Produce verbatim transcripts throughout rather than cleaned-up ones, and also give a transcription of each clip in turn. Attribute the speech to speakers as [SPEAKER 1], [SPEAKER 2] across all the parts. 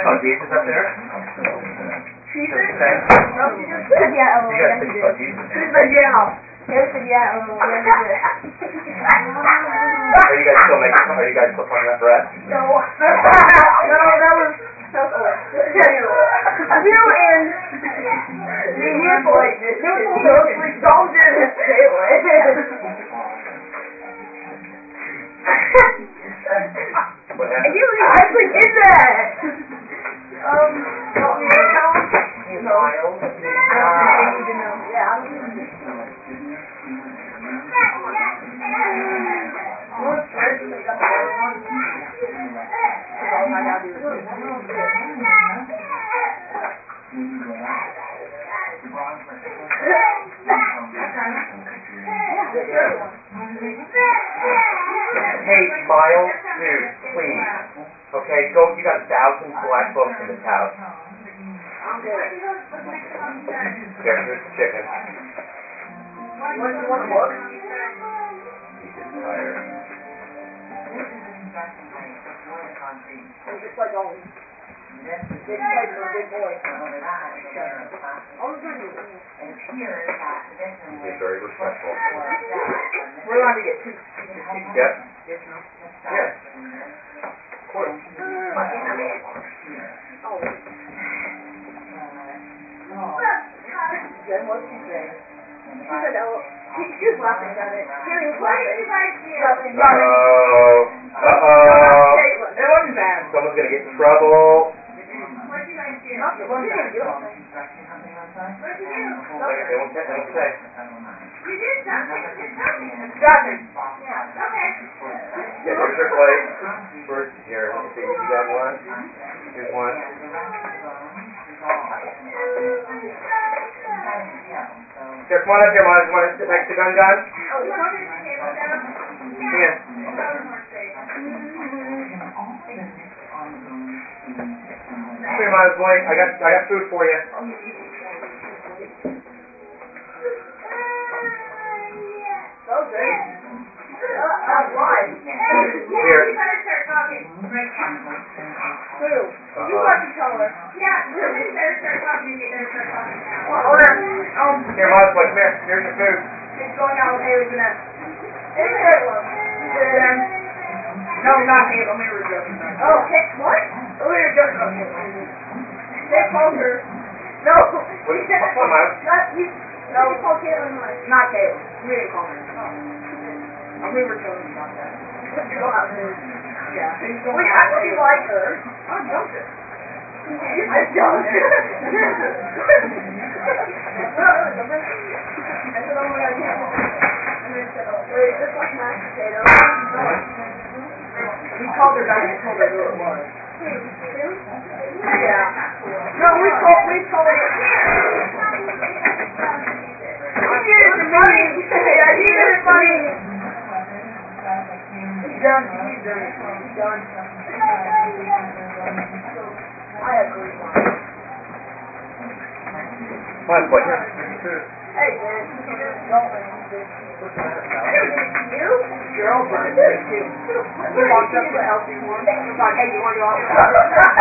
[SPEAKER 1] saw Jesus up there?
[SPEAKER 2] Jesus?
[SPEAKER 1] Today?
[SPEAKER 2] No, she just said yeah, oh,
[SPEAKER 1] You
[SPEAKER 2] yeah,
[SPEAKER 1] guys
[SPEAKER 2] he
[SPEAKER 1] think
[SPEAKER 2] did.
[SPEAKER 1] about Jesus?
[SPEAKER 2] She said yeah. He said yeah, oh, yeah, he did.
[SPEAKER 1] Are you guys still making, are you guys still talking about bread?
[SPEAKER 2] No. no, that was, that was old. You and me here for like, you were supposed to don't do this stay away.
[SPEAKER 1] What happened?
[SPEAKER 2] You actually did that! Um, want me to tell him?
[SPEAKER 1] Hey,
[SPEAKER 2] No.
[SPEAKER 1] Miles.
[SPEAKER 2] I don't think they need to know. Yeah, I don't think they need to know. Well, it's red because I got the other one. Because all I gotta do is this.
[SPEAKER 1] Hey, Miles, dude, please. Okay, go, you got a thousand black books in this house.
[SPEAKER 2] Okay.
[SPEAKER 1] Here, here's the chicken.
[SPEAKER 2] What, you want to look?
[SPEAKER 1] He's getting tired.
[SPEAKER 2] It's just like always. Big place for a big boy. Always gonna do it.
[SPEAKER 1] He's very respectful.
[SPEAKER 2] We're allowed to get two.
[SPEAKER 1] Yep.
[SPEAKER 2] Additional.
[SPEAKER 1] Yes. Of course.
[SPEAKER 2] Always. Then what'd she say? She said, oh, she, she was laughing at it. Kenny was laughing. Laughing.
[SPEAKER 1] Uh-oh. Uh-oh.
[SPEAKER 2] It wasn't bad.
[SPEAKER 1] Someone's gonna get in trouble.
[SPEAKER 2] What did you guys do? Nothing. We didn't do anything. What did you do?
[SPEAKER 1] They, they won't say. They won't say.
[SPEAKER 2] You did something. Just tell me. Nothing. Yeah. Okay.
[SPEAKER 1] Yeah, here's your plate. Where's, here, let me see. You got one. Here's one. Here, come on up here, Miles. You want to sit next to Gun Gun?
[SPEAKER 2] Oh, this one?
[SPEAKER 1] Yeah. Come here, Miles, boy. I got, I got food for you.
[SPEAKER 2] So good. Uh, uh, why?
[SPEAKER 1] Here.
[SPEAKER 3] You better start talking right now.
[SPEAKER 2] Who?
[SPEAKER 1] Uh-oh.
[SPEAKER 2] You got to tell her.
[SPEAKER 3] Yeah, somebody better start talking and they better start talking now.
[SPEAKER 2] Okay. Um,
[SPEAKER 1] Here, Miles, boy, come here. Here's your food.
[SPEAKER 2] he's going out with Haley Jeanette. Hey, Caleb. Then. No, not Caleb. We were joking about it. Oh, okay. What? We were joking about Caleb. They called her. No.
[SPEAKER 1] What is, come on, Miles.
[SPEAKER 2] Not, you, no. You called Caitlin what? Not Caitlin. We didn't call her. Oh. Uh, we were joking about that. You're going out with Haley. Yeah. He's going Wait, I thought you liked her. I dumped her. I don't. I said, oh my god, you have to do it. And then he said, oh, wait, just like mashed potatoes. No. We called her back and told her who it was. Really? Yeah. No, we called, we told her. He did it to me. Yeah, he did it funny. He's done. He's done it. He's done. I have great one.
[SPEAKER 1] Come on, boy. Here. Here's your food.
[SPEAKER 2] Hey, man. Don't let me do
[SPEAKER 1] What's the matter, pal?
[SPEAKER 2] I didn't give it to you. Cheryl brought it to me, too. He walked up to Elsie once. He was like, hey, you want to go outside?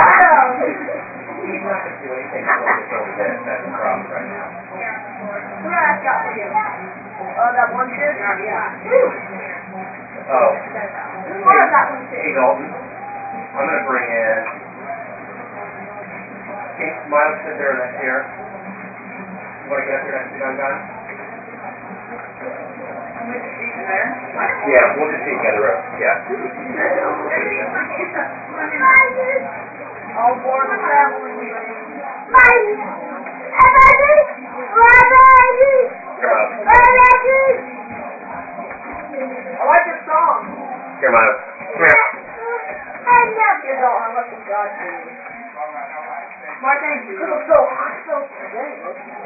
[SPEAKER 1] He's not going to do anything until he gets over this. That's the problem right now.
[SPEAKER 2] Who did I ask out for you? Uh, that one chick? Uh, yeah. Who?
[SPEAKER 1] Oh.
[SPEAKER 2] Who was that one chick?
[SPEAKER 1] Hey, Dalton. I'm going to bring in... Can Miles sit there in that chair? You want to get up here next to Gun Gun?
[SPEAKER 2] We just eat in there?
[SPEAKER 1] Yeah, we'll just eat together. Yeah.
[SPEAKER 2] All four of the family. I like this song.
[SPEAKER 1] Here, Miles. Come here.
[SPEAKER 2] Here, Dalton, I left some God for you. Why, thank you. Because it's so hot. So dang,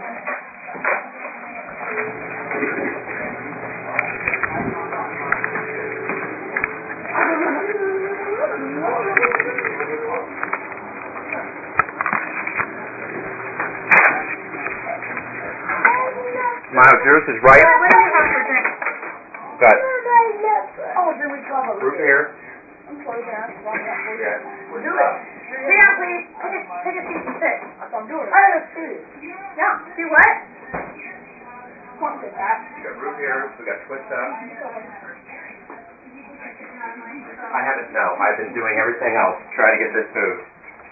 [SPEAKER 1] Miles, yours is right.
[SPEAKER 2] Wait, what do you have for drink?
[SPEAKER 1] Got
[SPEAKER 2] Oh, then we call her.
[SPEAKER 1] root beer.
[SPEAKER 2] I'm sorry, Dad.
[SPEAKER 1] Yeah.
[SPEAKER 2] Do it. Sit down, please. Take a, take a seat and sit.
[SPEAKER 4] That's what I'm doing.
[SPEAKER 2] I gotta see. Yeah. See what? Come on, sit back.
[SPEAKER 1] We got root beer, we got twist up. I haven't, no, I've been doing everything else, trying to get this moved.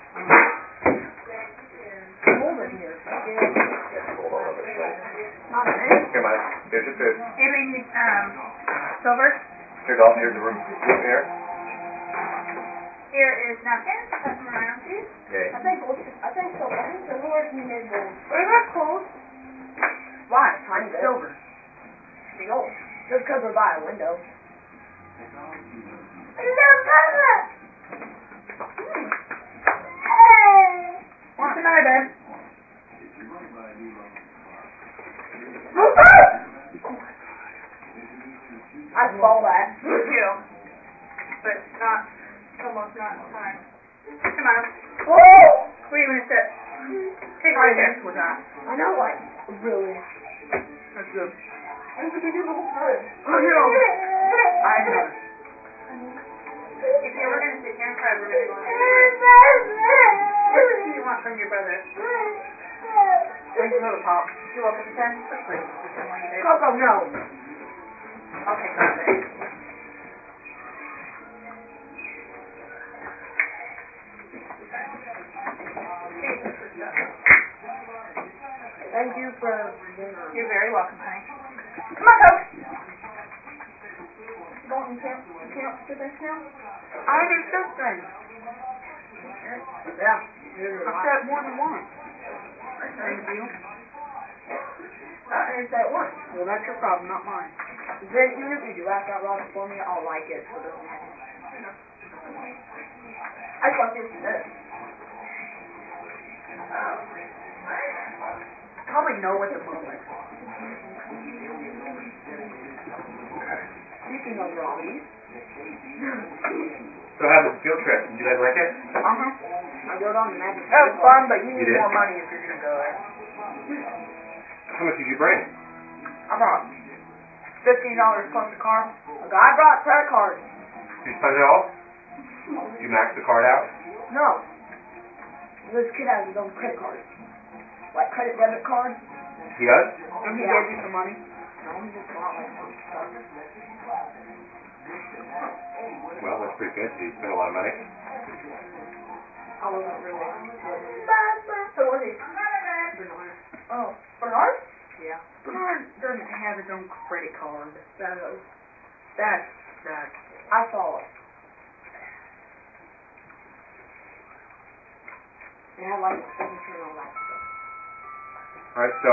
[SPEAKER 4] Cold in here.
[SPEAKER 1] It's cold all over the place.
[SPEAKER 4] Not a bit.
[SPEAKER 1] Here, Mike, here's your food.
[SPEAKER 3] Anybody need um silver?
[SPEAKER 1] Here, Dalton, here's the root root beer.
[SPEAKER 3] Here is napkins. Pass them around, please.
[SPEAKER 1] Okay.
[SPEAKER 4] I think gold. I think so. I think silverware can be made gold.
[SPEAKER 3] Is that cold?
[SPEAKER 4] Why? Tiny bit.
[SPEAKER 2] Silver.
[SPEAKER 4] Be gold. Just because we're by a window.
[SPEAKER 3] Hello, Papa.
[SPEAKER 2] What's the matter, babe?
[SPEAKER 4] I saw that.
[SPEAKER 3] Me too. But not, almost not in time. Come on. Where are you going to sit? Take right there.
[SPEAKER 2] With that.
[SPEAKER 4] I know, like, really.
[SPEAKER 2] That's good.
[SPEAKER 4] It's a big little bird.
[SPEAKER 2] I know. I know.
[SPEAKER 3] If you were going to sit here and cry, we're going to go in the room. What do you want from your brother?
[SPEAKER 2] Thanks for the pop.
[SPEAKER 3] You're welcome, son. Let's play with some more, you babe.
[SPEAKER 4] Coco, no.
[SPEAKER 3] Okay, got it.
[SPEAKER 4] Thank you for dinner.
[SPEAKER 3] You're very welcome, honey.
[SPEAKER 2] Come on, Coke.
[SPEAKER 4] Don't you can't you can't do this now?
[SPEAKER 2] I already said things.
[SPEAKER 4] Yeah.
[SPEAKER 2] I said more than once. Thank you.
[SPEAKER 4] I didn't say it once.
[SPEAKER 2] Well, that's your problem, not mine.
[SPEAKER 4] Then even if you do ask out Robert for me, I'll like it, so it doesn't matter. I just want to see what you said.
[SPEAKER 2] Probably no at the moment.
[SPEAKER 4] Speaking of Robbie.
[SPEAKER 1] So how was the field trip? Did you guys like it?
[SPEAKER 2] Uh-huh.
[SPEAKER 4] I rode on the magic.
[SPEAKER 2] That was fun, but you
[SPEAKER 1] You
[SPEAKER 2] need
[SPEAKER 1] did?
[SPEAKER 2] more money if you're going to go there.
[SPEAKER 1] How much did you bring?
[SPEAKER 2] I brought fifteen dollars plus a car.
[SPEAKER 4] A guy brought a credit card.
[SPEAKER 1] Did you spend it all? Did you max the card out?
[SPEAKER 4] No. This kid has his own credit card. Like credit debit card.
[SPEAKER 1] He does?
[SPEAKER 2] And he
[SPEAKER 4] Yeah.
[SPEAKER 2] gave you some money.
[SPEAKER 4] No, he just bought like some stuff.
[SPEAKER 1] Well, that's pretty good. Did you spend a lot of money?
[SPEAKER 4] I wasn't really.
[SPEAKER 2] Who was he? Bernard.
[SPEAKER 4] Oh, Bernard?
[SPEAKER 2] Yeah. Bernard doesn't have his own credit card.
[SPEAKER 4] That is.
[SPEAKER 2] That's that.
[SPEAKER 4] I saw it. It had like a signature and all that stuff.
[SPEAKER 1] Alright, so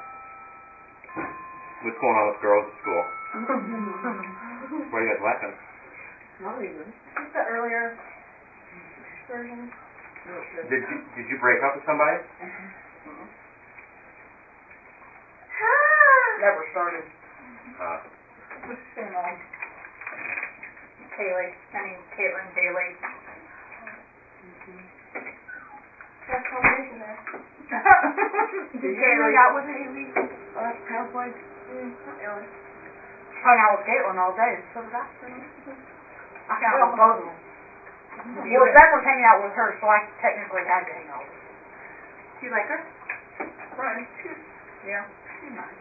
[SPEAKER 1] what's going on with girls at school? Why are you guys laughing?
[SPEAKER 4] Not even.
[SPEAKER 3] What's the earlier version?
[SPEAKER 1] Did you did you break up with somebody?
[SPEAKER 2] Never started.
[SPEAKER 1] Uh,
[SPEAKER 3] Same old. Kaylee. I mean, Caitlin Daly.
[SPEAKER 4] That's combination there.
[SPEAKER 2] Did you hang out with Haley?
[SPEAKER 4] Uh, halfway.
[SPEAKER 3] Mm, not really.
[SPEAKER 2] Hung out with Caitlin all day. So did I. I hung out with both of them. Well, Zach was hanging out with her, so I technically had to hang out with her.
[SPEAKER 3] Do you like her?
[SPEAKER 2] Right. Yeah. She's nice.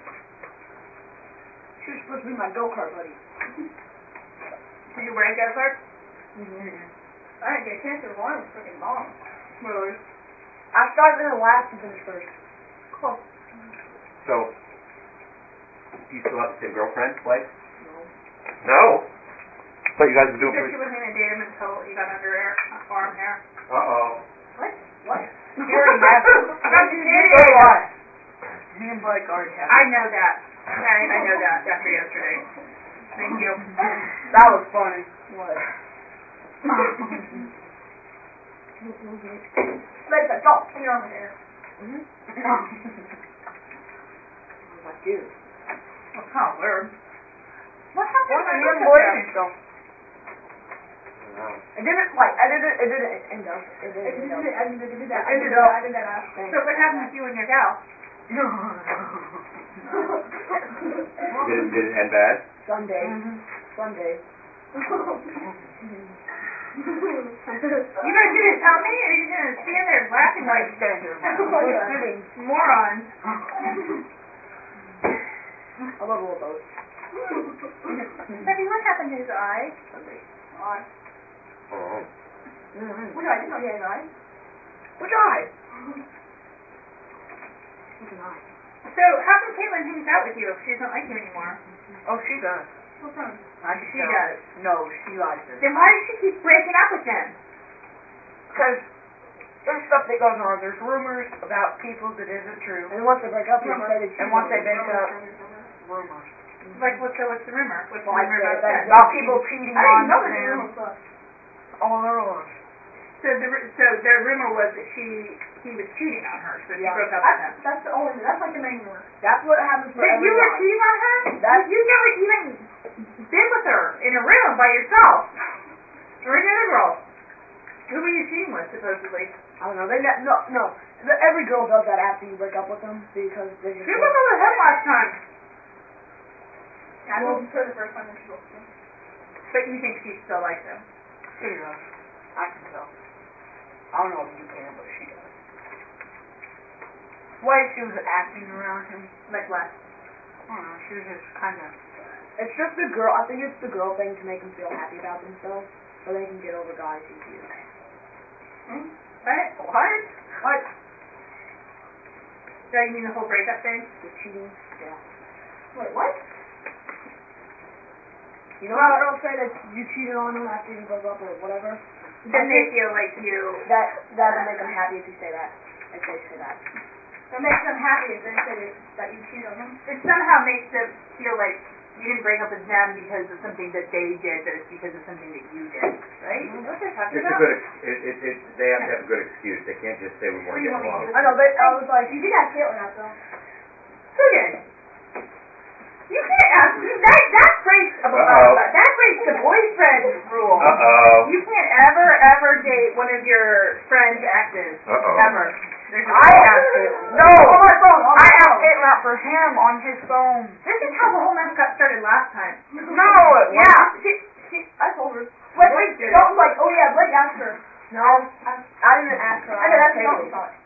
[SPEAKER 4] She was supposed to be my go-kart buddy.
[SPEAKER 3] Did you break go kart?
[SPEAKER 4] Mm-hmm.
[SPEAKER 3] I didn't get a chance to. One was freaking long.
[SPEAKER 2] Really?
[SPEAKER 4] I started in the last and finished first.
[SPEAKER 3] Cool.
[SPEAKER 1] so do you still have the same girlfriend, Blake?
[SPEAKER 4] No.
[SPEAKER 1] No? But you guys were
[SPEAKER 3] She
[SPEAKER 1] doing
[SPEAKER 3] said
[SPEAKER 1] pretty...
[SPEAKER 3] she wasn't going to date him until he got under hair, arm hair.
[SPEAKER 1] Uh-oh.
[SPEAKER 3] What?
[SPEAKER 4] What?
[SPEAKER 2] You already have it.
[SPEAKER 3] I'm kidding.
[SPEAKER 2] So what? Me and Blake already have it.
[SPEAKER 3] I know that. I, I know that after yesterday. Thank you.
[SPEAKER 2] That was funny.
[SPEAKER 4] What?
[SPEAKER 3] Let's go. In your arm hair.
[SPEAKER 4] Mm-hmm. I was like, dude.
[SPEAKER 2] That's kind of weird.
[SPEAKER 3] What happened?
[SPEAKER 2] Why
[SPEAKER 3] to my
[SPEAKER 2] did he
[SPEAKER 3] nose up
[SPEAKER 2] believe
[SPEAKER 3] there?
[SPEAKER 2] himself?
[SPEAKER 1] Wow.
[SPEAKER 4] It didn't, like, I didn't, it didn't end up, it didn't end up.
[SPEAKER 3] I did that.
[SPEAKER 4] It ended up.
[SPEAKER 3] I did that.
[SPEAKER 4] Thanks.
[SPEAKER 3] So what happened with you and your gal?
[SPEAKER 1] Did it, did it end bad?
[SPEAKER 4] Sunday.
[SPEAKER 2] Mhm.
[SPEAKER 4] Sunday.
[SPEAKER 3] You guys gonna tell me, or are you gonna stand there laughing like
[SPEAKER 2] Stand here.
[SPEAKER 4] We're sitting.
[SPEAKER 3] morons?
[SPEAKER 4] I love all those.
[SPEAKER 3] Becky, what happened to his eye?
[SPEAKER 4] Eye.
[SPEAKER 1] Oh.
[SPEAKER 4] Mm-hmm.
[SPEAKER 2] Which eye? I didn't know he had an eye.
[SPEAKER 4] Which eye? Which an eye?
[SPEAKER 3] So, how come Caitlin hangs out with you if she doesn't like you anymore?
[SPEAKER 2] Oh, she does.
[SPEAKER 3] What's wrong?
[SPEAKER 2] I can
[SPEAKER 3] She
[SPEAKER 2] tell.
[SPEAKER 3] does.
[SPEAKER 2] No, she likes it.
[SPEAKER 3] Then why does she keep breaking up with him?
[SPEAKER 2] Because there's stuff that goes on. There's rumors about people that isn't true.
[SPEAKER 4] And once they break up, you
[SPEAKER 2] Rumors.
[SPEAKER 4] say that
[SPEAKER 2] And once they break up, rumors.
[SPEAKER 3] Like, what's the, what's the rumor? What's the
[SPEAKER 4] Well, I
[SPEAKER 3] rumor
[SPEAKER 4] say
[SPEAKER 3] about
[SPEAKER 4] that-
[SPEAKER 3] that?
[SPEAKER 2] About people cheating
[SPEAKER 3] I didn't
[SPEAKER 2] on
[SPEAKER 3] know that the
[SPEAKER 2] them.
[SPEAKER 3] rumor was.
[SPEAKER 2] Oh, there was.
[SPEAKER 3] So the ru- so the rumor was that she he was cheating on her, so she
[SPEAKER 4] Yeah.
[SPEAKER 3] broke up with him.
[SPEAKER 2] That's the only. That's like the main rumor.
[SPEAKER 4] That's what happens for
[SPEAKER 3] That
[SPEAKER 4] every
[SPEAKER 3] you were
[SPEAKER 4] guy.
[SPEAKER 3] cheating on her?
[SPEAKER 4] That's-
[SPEAKER 3] You never even been with her in a room by yourself or any other girl. Who were you cheating with supposedly?
[SPEAKER 4] I don't know. They ne- no no. The, every girl does that after you break up with them because they just.
[SPEAKER 3] She broke up with him last time.
[SPEAKER 2] I broke with her the first time when she broke with him.
[SPEAKER 3] But you think she still likes him?
[SPEAKER 2] She does. I can tell. I don't know if you can, but she does. The way she was acting around him,
[SPEAKER 3] Like what?
[SPEAKER 2] I don't know, she was just kind of...
[SPEAKER 4] It's just the girl. I think it's the girl thing to make them feel happy about themselves, so they can get over guys easier.
[SPEAKER 3] Hmm? What? What?
[SPEAKER 4] What?
[SPEAKER 3] So you mean the whole breakup thing?
[SPEAKER 4] The cheating. Yeah.
[SPEAKER 2] Wait, what?
[SPEAKER 4] You know how girls say that you cheated on them after you broke up or whatever?
[SPEAKER 3] Then they feel like you.
[SPEAKER 4] That that'll make them happy if you say that. If they say that.
[SPEAKER 2] It makes them happy if they say that, that you cheated on them.
[SPEAKER 3] It somehow makes them feel like you didn't break up with them because of something that they did, but it's because of something that you did, right?
[SPEAKER 4] Mm-hmm.
[SPEAKER 3] Is that what they're talking
[SPEAKER 1] It's a
[SPEAKER 3] about?
[SPEAKER 1] good. Ex- it, it, it, they have to have a good excuse. They can't just say we
[SPEAKER 3] What
[SPEAKER 1] weren't
[SPEAKER 3] do you
[SPEAKER 1] getting
[SPEAKER 3] want me to
[SPEAKER 1] along.
[SPEAKER 3] do?
[SPEAKER 4] I know. They, I was like,
[SPEAKER 2] You did have Caitlin out though.
[SPEAKER 3] Who did? You can't ask me. That that breaks a
[SPEAKER 1] Uh-oh.
[SPEAKER 3] that breaks the boyfriend rule.
[SPEAKER 1] Uh oh.
[SPEAKER 3] You can't ever ever date one of your friend's exes.
[SPEAKER 1] Uh oh.
[SPEAKER 3] Ever. There's a
[SPEAKER 2] I
[SPEAKER 3] rule.
[SPEAKER 2] asked Caitlin. No!
[SPEAKER 4] on my phone. On
[SPEAKER 2] I
[SPEAKER 4] my
[SPEAKER 2] asked
[SPEAKER 4] phone.
[SPEAKER 2] Caitlin out for him on his phone.
[SPEAKER 3] This is how the whole mess got started last time.
[SPEAKER 2] No, it
[SPEAKER 3] Yeah.
[SPEAKER 2] wasn't.
[SPEAKER 3] She, she,
[SPEAKER 2] I told her.
[SPEAKER 3] Blake, Blake did it.
[SPEAKER 2] Dalton's like, oh yeah, Blake asked her.
[SPEAKER 4] No, I didn't ask her.
[SPEAKER 2] I know, that's
[SPEAKER 4] asked
[SPEAKER 2] what
[SPEAKER 4] Haley.
[SPEAKER 2] Dalton thought.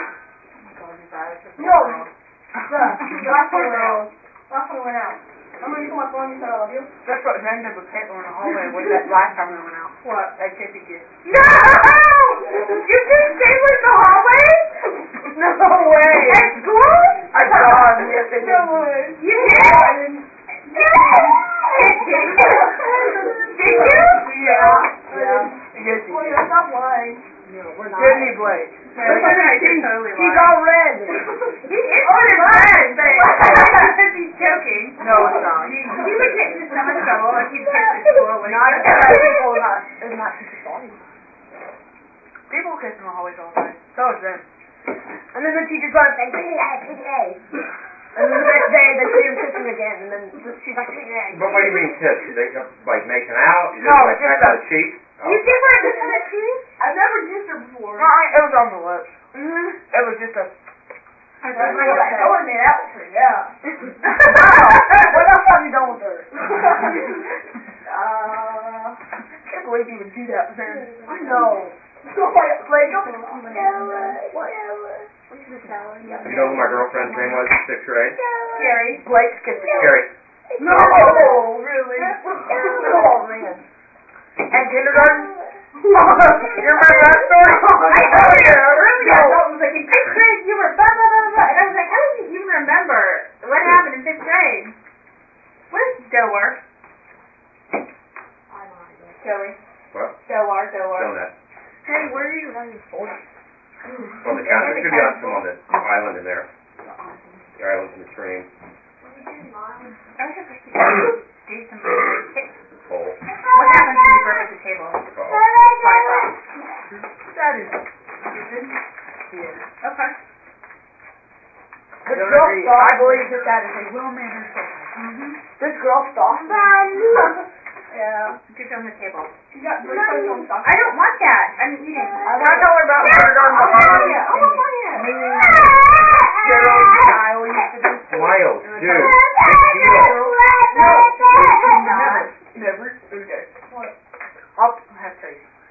[SPEAKER 4] No.
[SPEAKER 2] The last time we went out. Last time we went out. Remember you told my phone and you said I love you?
[SPEAKER 5] That's what Jen did with Caitlin in the hallway with that last time we went out.
[SPEAKER 3] What?
[SPEAKER 5] That kissy kiss.
[SPEAKER 3] No! You kissed Caitlin in the hallway?
[SPEAKER 5] No way!
[SPEAKER 3] At school?
[SPEAKER 5] I saw him. Yes, I did.
[SPEAKER 3] No way. You did? Did you? Did you?
[SPEAKER 5] Yeah.
[SPEAKER 4] Yeah.
[SPEAKER 5] Yes, he
[SPEAKER 2] Well,
[SPEAKER 5] did.
[SPEAKER 2] yeah, stop lying.
[SPEAKER 4] No, we're not.
[SPEAKER 5] Didn't he, Blake?
[SPEAKER 3] No, you guys are totally
[SPEAKER 4] He's
[SPEAKER 3] lying.
[SPEAKER 4] all red.
[SPEAKER 3] He is kind of red, but because he's joking.
[SPEAKER 5] No, it's not.
[SPEAKER 3] He, he would get into so much trouble if he kissed at school. When
[SPEAKER 4] Not
[SPEAKER 3] he
[SPEAKER 4] if the people are not, is not super sorry.
[SPEAKER 5] People kiss in the hallways all the time. So is them.
[SPEAKER 4] And then the teacher's gonna say, P D A, P D A. And then the next day they see him kissing again, and then she's like, P D A.
[SPEAKER 1] But what do you mean kiss? They uh, like making out? You
[SPEAKER 5] No,
[SPEAKER 1] just like
[SPEAKER 5] just
[SPEAKER 1] peck on
[SPEAKER 5] a-
[SPEAKER 1] the cheek? Oh.
[SPEAKER 3] You give her a kiss on the cheek?
[SPEAKER 2] I've never kissed her before.
[SPEAKER 5] No, I, it was on the lips.
[SPEAKER 4] Mm-hmm.
[SPEAKER 5] It was just a...
[SPEAKER 3] I
[SPEAKER 2] That's like, I would have made out with her, yeah.
[SPEAKER 4] What else have you done with her?
[SPEAKER 2] uh,
[SPEAKER 5] I can't believe you would do that with him.
[SPEAKER 4] I know.
[SPEAKER 2] Blake, don't
[SPEAKER 4] What? Went to the shower.
[SPEAKER 1] You know who my girlfriend's name was in sixth grade?
[SPEAKER 3] Gary.
[SPEAKER 5] Blake's kissing.
[SPEAKER 1] Carrie.
[SPEAKER 2] No, really?
[SPEAKER 4] Oh man.
[SPEAKER 5] And kindergarten? You remember that story?
[SPEAKER 3] I told you earlier.
[SPEAKER 5] No.
[SPEAKER 3] Dalton was like, in fifth grade you were blah, blah, blah, blah. And I was like, how does he even remember what happened in fifth grade? What is Doer? Joey.
[SPEAKER 1] What?
[SPEAKER 3] Doer, Doer.
[SPEAKER 1] Donut.
[SPEAKER 4] Hey, where are you having sports?
[SPEAKER 1] Well, the count, there's gonna be some on the island in there. The islands in the stream.
[SPEAKER 3] I was supposed to do some kick.
[SPEAKER 1] Hole.
[SPEAKER 3] What happens when you burp at the table?
[SPEAKER 1] Uh-oh.
[SPEAKER 5] That is stupid. Yeah.
[SPEAKER 3] Okay.
[SPEAKER 5] I
[SPEAKER 4] This
[SPEAKER 5] don't
[SPEAKER 4] girl
[SPEAKER 5] agree.
[SPEAKER 4] stalked
[SPEAKER 5] I
[SPEAKER 4] me.
[SPEAKER 5] believe that that is a well-mannered person.
[SPEAKER 3] Mm-hmm.
[SPEAKER 4] This girl stalked me.
[SPEAKER 2] Yeah.
[SPEAKER 3] Get on the table.
[SPEAKER 2] She got Blake Blake on stock.
[SPEAKER 3] I don't want that. I'm eating.
[SPEAKER 5] Can I tell her about kindergarten
[SPEAKER 2] Oh,
[SPEAKER 5] behind
[SPEAKER 2] yeah.
[SPEAKER 5] me?
[SPEAKER 2] Oh, yeah.
[SPEAKER 5] Me and Gerald and Kyle used to do.
[SPEAKER 1] Miles,
[SPEAKER 5] In the
[SPEAKER 1] dude.
[SPEAKER 5] tunnel.
[SPEAKER 1] Big deal.
[SPEAKER 5] No, never. Never. Okay.
[SPEAKER 2] What?
[SPEAKER 5] I'll have Tracy.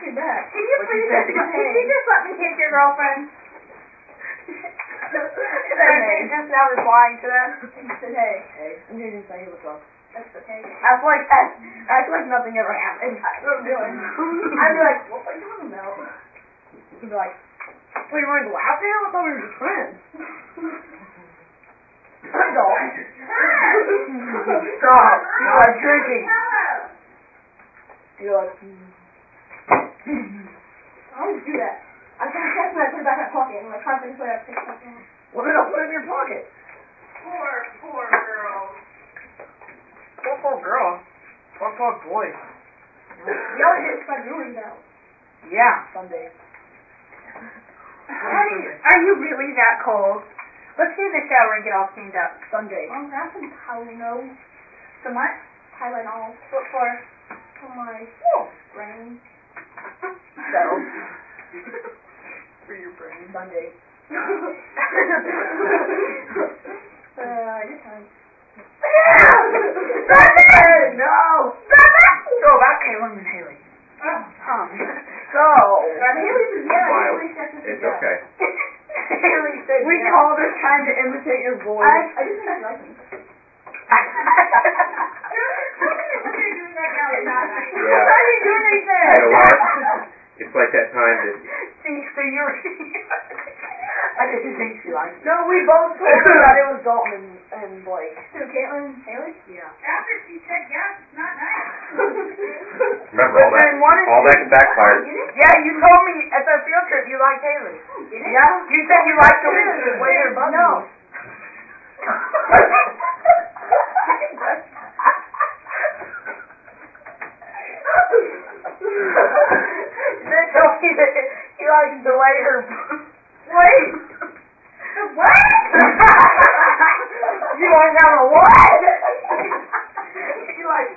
[SPEAKER 2] me back.
[SPEAKER 3] Can you
[SPEAKER 5] What'd
[SPEAKER 3] please
[SPEAKER 5] you
[SPEAKER 3] just,
[SPEAKER 5] say?
[SPEAKER 3] can you just let me take your girlfriend?
[SPEAKER 4] Hey, just now replying to that.
[SPEAKER 2] He said, hey.
[SPEAKER 4] Hey, I'm just gonna say what's up.
[SPEAKER 2] That's okay.
[SPEAKER 4] Act like that. Act like nothing ever happened.
[SPEAKER 2] That's what I'm doing.
[SPEAKER 4] I'd be like,
[SPEAKER 2] What are you talking about?
[SPEAKER 4] he'd be like, well, you want to go out now? I thought we were just friends. Stop. Stop. You are drinking. You're like, hmm.
[SPEAKER 2] I always do that. I try to catch when I put it back in my pocket. And I'm like, trying to think where I pick something up.
[SPEAKER 4] Well, then I'll put it in your pocket.
[SPEAKER 3] Poor, poor girl.
[SPEAKER 5] Poor, poor girl. Poor, poor boy.
[SPEAKER 2] We always get spread rumors out.
[SPEAKER 5] Yeah.
[SPEAKER 4] Someday.
[SPEAKER 3] Honey, are you really that cold? Let's get in the shower and get all cleaned up.
[SPEAKER 4] Sunday.
[SPEAKER 2] I'll grab some Tylenol.
[SPEAKER 3] Some what?
[SPEAKER 2] Tylenol.
[SPEAKER 3] What for?
[SPEAKER 2] For my brain.
[SPEAKER 4] So,
[SPEAKER 5] For your brain.
[SPEAKER 4] Sunday.
[SPEAKER 2] uh, your turn.
[SPEAKER 4] Sunday! No!
[SPEAKER 5] So about Caitlin and Haley.
[SPEAKER 4] Um, so,
[SPEAKER 2] Haley said, yeah,
[SPEAKER 1] Miles.
[SPEAKER 2] Haley said
[SPEAKER 1] It's
[SPEAKER 2] yeah.
[SPEAKER 1] okay.
[SPEAKER 4] Haley said
[SPEAKER 5] We
[SPEAKER 4] yeah.
[SPEAKER 5] called her trying to imitate your voice.
[SPEAKER 2] I, I just think that's license.
[SPEAKER 3] What you're doing right now is not nice.
[SPEAKER 1] Yeah.
[SPEAKER 5] How are you doing anything?
[SPEAKER 1] You know what? It's like that time that
[SPEAKER 5] See, so you're... I didn't think she liked it.
[SPEAKER 4] No, we both told her that it was Dalton and, and Blake.
[SPEAKER 2] So, Caitlin, Haley?
[SPEAKER 4] Yeah.
[SPEAKER 3] After she said yes, it's not nice.
[SPEAKER 1] remember all
[SPEAKER 5] But
[SPEAKER 1] that
[SPEAKER 5] then what if
[SPEAKER 1] all
[SPEAKER 5] you-
[SPEAKER 1] that can backfire.
[SPEAKER 5] Yeah, you told me at the field trip you liked Haley.
[SPEAKER 4] Yeah?
[SPEAKER 5] You said you liked the way, the way her butt
[SPEAKER 4] No.
[SPEAKER 5] moved. They told me that you liked the way her... Wait!
[SPEAKER 3] What?
[SPEAKER 5] You want to know what? You like...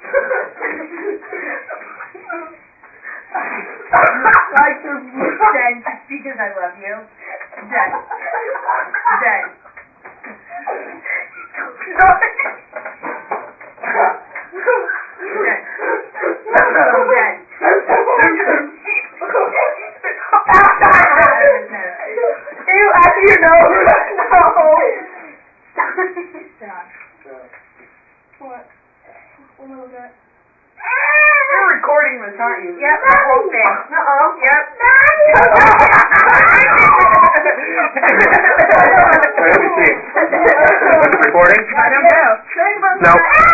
[SPEAKER 5] like her...
[SPEAKER 3] Jen, just because I love you. Jen. Jen. Jen. Jen.
[SPEAKER 5] Ew, after your nose. No.
[SPEAKER 2] Stop. What? What am I looking at?
[SPEAKER 5] You're recording this, aren't you?
[SPEAKER 3] Yep, the whole thing.
[SPEAKER 5] Uh-oh.
[SPEAKER 3] Yep.
[SPEAKER 1] Wait, let me see. Was it recording?
[SPEAKER 5] I don't know.
[SPEAKER 1] No.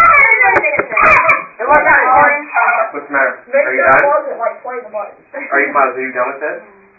[SPEAKER 5] It wasn't recording.
[SPEAKER 1] What's the matter?
[SPEAKER 4] Make
[SPEAKER 1] Are you
[SPEAKER 4] sure it
[SPEAKER 1] done?
[SPEAKER 4] wasn't like playing the button.
[SPEAKER 1] Are you Miles, are you done with this?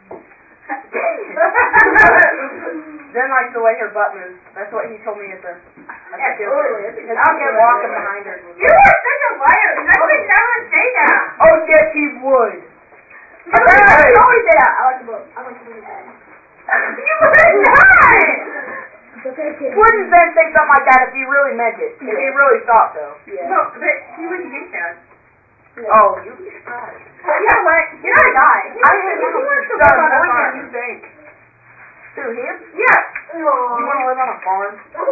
[SPEAKER 5] Jen likes the way her butt moves. That's what he told me at the... At the field
[SPEAKER 4] Totally.
[SPEAKER 5] trip. Because he kept walking behind her.
[SPEAKER 3] You are such a liar. I would never say that.
[SPEAKER 5] Oh, yes, he would.
[SPEAKER 2] No,
[SPEAKER 5] Hey.
[SPEAKER 2] I always say that. I like the book. I like the book.
[SPEAKER 3] You would not.
[SPEAKER 2] It's okay, kid.
[SPEAKER 5] Wouldn't Ben say something like that if he really meant it? If he really thought so.
[SPEAKER 2] Yeah.
[SPEAKER 3] No, but he wouldn't think that.
[SPEAKER 5] Oh, you'd be surprised.
[SPEAKER 3] Well, you know what? You're not a guy.
[SPEAKER 5] I think he wants to live on a farm. You think? Who, him?
[SPEAKER 3] Yeah.
[SPEAKER 5] You want to live on a farm?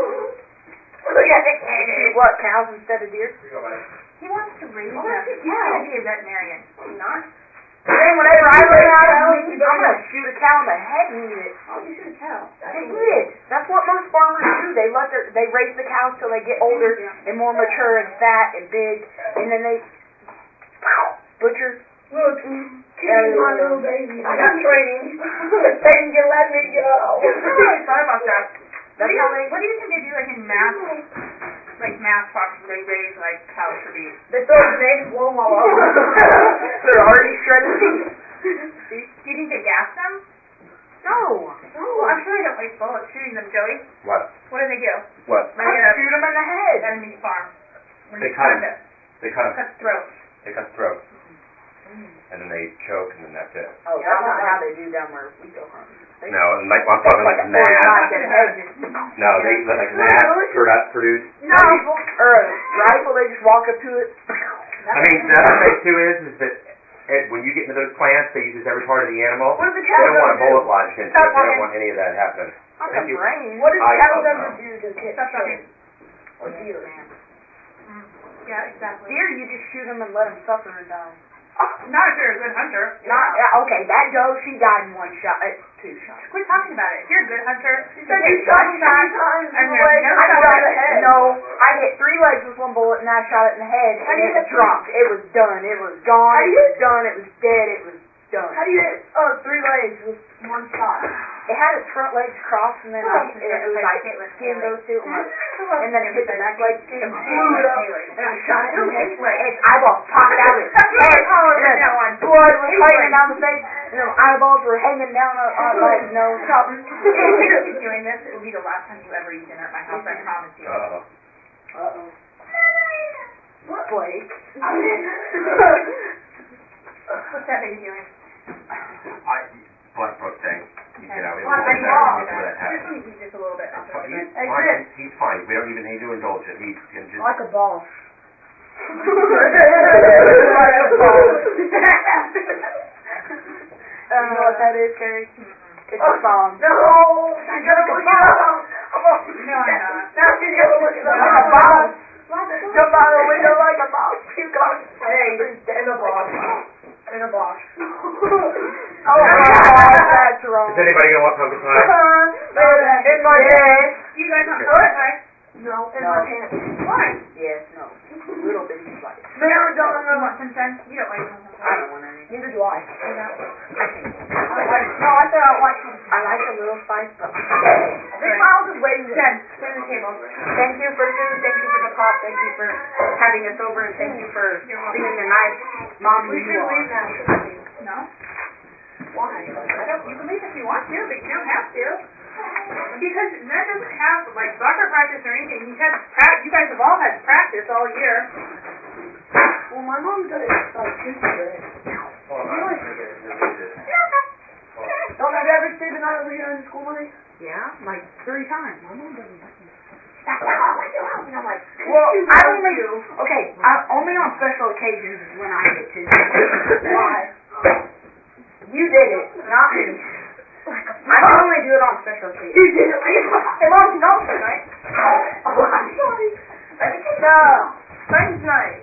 [SPEAKER 3] Yeah.
[SPEAKER 5] What, cows instead of deer?
[SPEAKER 3] He wants to raise
[SPEAKER 2] Oh,
[SPEAKER 3] them.
[SPEAKER 2] that's a
[SPEAKER 3] He's
[SPEAKER 2] cow.
[SPEAKER 3] going to be a veterinarian.
[SPEAKER 2] Not.
[SPEAKER 5] Then whenever I learn how to
[SPEAKER 2] Cow,
[SPEAKER 5] weed,
[SPEAKER 2] you
[SPEAKER 5] I'm
[SPEAKER 2] don't
[SPEAKER 5] going to
[SPEAKER 2] know.
[SPEAKER 5] shoot a cow in the head and eat it.
[SPEAKER 2] Oh, you shoot a cow.
[SPEAKER 5] They eat it. That's what most farmers do. They let their, they raise the cows till they get older and more mature and fat and big, and then they butcher.
[SPEAKER 2] Look, Kitty's my little baby.
[SPEAKER 5] I got training. They can let me go.
[SPEAKER 3] I really thought about that.
[SPEAKER 5] That's
[SPEAKER 3] what, do
[SPEAKER 5] how
[SPEAKER 3] you,
[SPEAKER 5] they.
[SPEAKER 3] what do you think they do like in math, like math farms where they raise like cows for meat?
[SPEAKER 5] They throw grenades, blow them all up. They're already shredded meat.
[SPEAKER 3] Do you think they gas them?
[SPEAKER 5] No.
[SPEAKER 3] Well, I'm sure they don't waste bullets shooting them, Joey.
[SPEAKER 1] What?
[SPEAKER 3] What do they do?
[SPEAKER 1] What?
[SPEAKER 3] When they get up
[SPEAKER 5] Shoot them in the head.
[SPEAKER 3] at a meat farm. When
[SPEAKER 1] They
[SPEAKER 3] it's
[SPEAKER 1] cut
[SPEAKER 3] time
[SPEAKER 1] 'em.
[SPEAKER 3] to
[SPEAKER 1] They cut them.
[SPEAKER 3] cut the throat.
[SPEAKER 1] They cut the throat. And then they choke, and then that's it.
[SPEAKER 5] Oh, that's not how they do down where we go hunting. They
[SPEAKER 1] No, and like I'm talking like
[SPEAKER 5] like a
[SPEAKER 1] mass.
[SPEAKER 5] forty-five dead head just
[SPEAKER 1] No, they let like mass produ- produce.
[SPEAKER 5] no, or a rifle. They just walk up to it.
[SPEAKER 1] I mean, the other thing too is, is that it, when you get into those plants, they use every part of the animal.
[SPEAKER 5] What does the
[SPEAKER 1] They
[SPEAKER 5] cow
[SPEAKER 1] don't want a
[SPEAKER 5] do?
[SPEAKER 1] bullet lodged into it.
[SPEAKER 5] Stop
[SPEAKER 1] They don't
[SPEAKER 5] talking.
[SPEAKER 1] want any of that happening.
[SPEAKER 5] Not
[SPEAKER 1] Thank
[SPEAKER 5] the
[SPEAKER 1] you.
[SPEAKER 5] brain.
[SPEAKER 4] What does
[SPEAKER 1] I
[SPEAKER 4] cows
[SPEAKER 1] don't
[SPEAKER 4] ever
[SPEAKER 1] know.
[SPEAKER 4] do to get
[SPEAKER 3] Stop talking.
[SPEAKER 4] or deer?
[SPEAKER 5] Man.
[SPEAKER 3] Mm. Yeah, exactly.
[SPEAKER 5] Deer, you just shoot them and let them suffer and die.
[SPEAKER 3] Not if you're a good hunter.
[SPEAKER 5] Not yeah, okay. That doe, she died in one shot. Uh, two shots.
[SPEAKER 3] Quit talking about it. If you're a good hunter,
[SPEAKER 2] You said you shot me three times in
[SPEAKER 3] and
[SPEAKER 2] the
[SPEAKER 3] there's
[SPEAKER 2] leg.
[SPEAKER 3] no
[SPEAKER 2] I
[SPEAKER 3] shot
[SPEAKER 2] shot
[SPEAKER 3] in
[SPEAKER 2] the head.
[SPEAKER 5] No, I hit three legs with one bullet, and I shot it in the head,
[SPEAKER 2] How
[SPEAKER 5] and
[SPEAKER 2] do you
[SPEAKER 5] it
[SPEAKER 2] hit
[SPEAKER 5] dropped. It was done. It was gone.
[SPEAKER 2] How do
[SPEAKER 5] It
[SPEAKER 2] you-
[SPEAKER 5] was done. It was dead. It was done.
[SPEAKER 2] How do you hit uh, three legs with one shot?
[SPEAKER 5] It had its front legs crossed, and then I, it, it was like skinned those two, and, like, and then it hit the back leg and blew it up, and I shot it in the head, and its eyeballs popped out of its head, and then blood was hanging down the face, and then eyeballs were hanging down on, on like nose something.
[SPEAKER 3] If you keep doing this, it will be the last time you ever eat dinner at my house. I promise you.
[SPEAKER 1] Uh-oh.
[SPEAKER 2] Uh-oh.
[SPEAKER 5] Blake.
[SPEAKER 3] What's that baby doing?
[SPEAKER 1] I, Black Brook thing. You
[SPEAKER 3] Okay.
[SPEAKER 1] know, it
[SPEAKER 3] Well,
[SPEAKER 1] was
[SPEAKER 3] I
[SPEAKER 1] that,
[SPEAKER 3] know.
[SPEAKER 1] before that
[SPEAKER 3] Just
[SPEAKER 1] happened.
[SPEAKER 3] eat, eat just a little bit. I'll
[SPEAKER 1] It's
[SPEAKER 3] put
[SPEAKER 1] fine.
[SPEAKER 3] it
[SPEAKER 1] He's
[SPEAKER 3] in.
[SPEAKER 1] fine. He's, he's fine. We don't even need to indulge it. He's can just.
[SPEAKER 4] Like a boss.
[SPEAKER 5] Like a ball. You know what that is, Carrie? It's a song.
[SPEAKER 2] No! She's gonna look it up!
[SPEAKER 3] No, I'm not.
[SPEAKER 2] Now she's gonna look it up.
[SPEAKER 5] Like a boss.
[SPEAKER 2] Jump out the window like a boss. You got it.
[SPEAKER 5] Hey,
[SPEAKER 2] In a box. In a box.
[SPEAKER 5] Oh my God, that's wrong.
[SPEAKER 1] Is anybody gonna want pumpkin pie?
[SPEAKER 2] In my
[SPEAKER 5] Yes.
[SPEAKER 3] You guys want
[SPEAKER 1] Okay.
[SPEAKER 3] pumpkin pie?
[SPEAKER 2] No, in
[SPEAKER 5] No.
[SPEAKER 2] my pants.
[SPEAKER 3] Why?
[SPEAKER 5] Yes, no. Little bitty slice.
[SPEAKER 2] Never
[SPEAKER 3] You
[SPEAKER 2] done enough.
[SPEAKER 3] want some sense? You don't like pumpkin
[SPEAKER 5] I
[SPEAKER 3] pie.
[SPEAKER 5] don't want any.
[SPEAKER 4] Neither do I.
[SPEAKER 3] You don't?
[SPEAKER 5] I can't.
[SPEAKER 4] I don't like, no, I said I don't like pumpkin.
[SPEAKER 5] I like a little spice, but
[SPEAKER 2] Big Miles is waiting.
[SPEAKER 3] Jen, clear the table.
[SPEAKER 5] thank you for food, thank you for the pop, thank you for having us over, and thank you for
[SPEAKER 3] You're welcome.
[SPEAKER 5] being the nice mom
[SPEAKER 2] We
[SPEAKER 5] you
[SPEAKER 2] should
[SPEAKER 5] are.
[SPEAKER 2] leave now, shouldn't we?
[SPEAKER 3] No?
[SPEAKER 2] Why?
[SPEAKER 3] I don't. You can leave if you want to, but you don't have to. Because Ned doesn't have like soccer practice or anything. He's had pra- you guys have all had practice all year.
[SPEAKER 2] Well, my mom does like today.
[SPEAKER 1] Hold on. I'm gonna get the read it.
[SPEAKER 2] Don't have you ever stayed the night over here in the school money?
[SPEAKER 4] Yeah, like three times. My mom doesn't like me.
[SPEAKER 2] And I'm like,
[SPEAKER 5] Well,
[SPEAKER 2] she
[SPEAKER 5] I
[SPEAKER 2] loves
[SPEAKER 5] only,
[SPEAKER 2] you.
[SPEAKER 5] okay, I, only on special occasions is when I get to.
[SPEAKER 2] Why?
[SPEAKER 5] You did it, not me. I can only do it on special occasions.
[SPEAKER 2] You did it.
[SPEAKER 5] Hey, Mom, no, tonight.
[SPEAKER 2] Oh, I'm sorry.
[SPEAKER 5] No, Friends night.